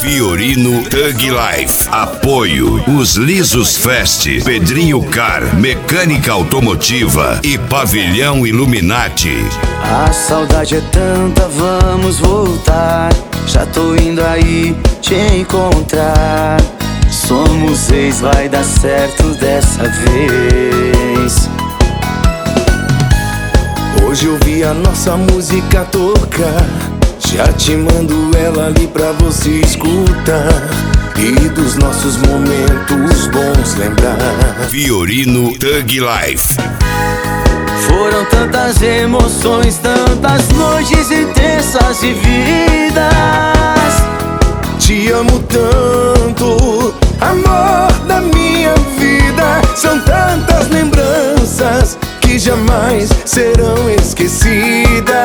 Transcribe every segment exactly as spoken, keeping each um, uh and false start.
Fiorino Thug Life. Apoio Os Lisos Fest, Pedrinho Car, Mecânica Automotiva e Pavilhão Illuminati. A saudade é tanta, vamos voltar. Já tô indo aí te encontrar. Somos ex, vai dar certo dessa vez. Hoje eu vi a nossa música tocar. Já te mando ela ali pra você escutar e dos nossos momentos bons lembrar. Fiorino Thug Life. Foram tantas emoções, tantas noites intensas vividas. Te amo tanto, amor da minha vida. São tantas lembranças que jamais serão esquecidas.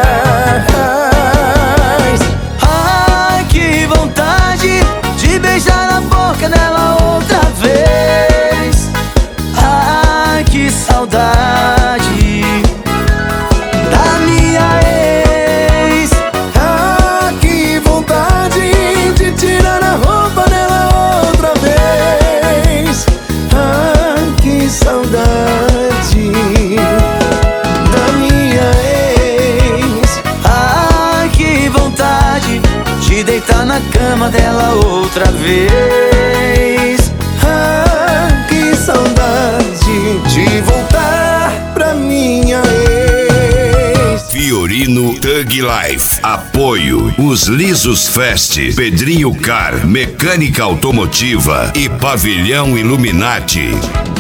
Ai, que vontade de beijar na boca dela outra vez. Ai, que saudade da minha ex. Ah, que vontade de tirar a roupa dela outra vez. Ah, que saudade da minha ex. Ai, que vontade de deitar na cama dela outra vez. Ah, que saudade de voltar pra minha ex. Fiorino Thug Life. Apoio Os Lisos Fest, Pedrinho Car, Mecânica Automotiva e Pavilhão Illuminati.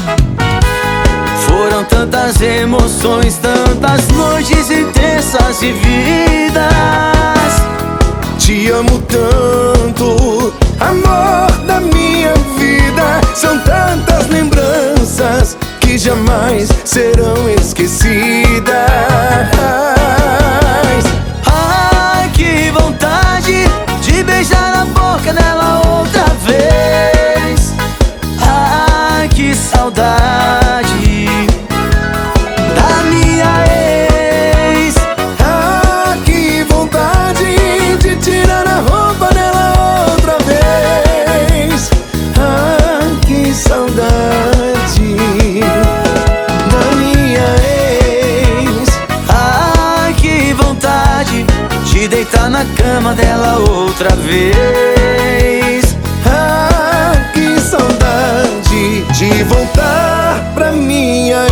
Foram tantas emoções, tantas noites intensas vividas. Te amo tanto, amor da minha vida. São tantas lembranças que jamais serão esquecidas. Ai, que vontade de beijar na boca dela outra vez. Ai, que saudade da minha ex. Ah, que vontade de tirar a roupa dela outra vez. Ah, que saudade da minha ex. Ai, que vontade de deitar na cama dela outra vez. Ah, que saudade de voltar pra minha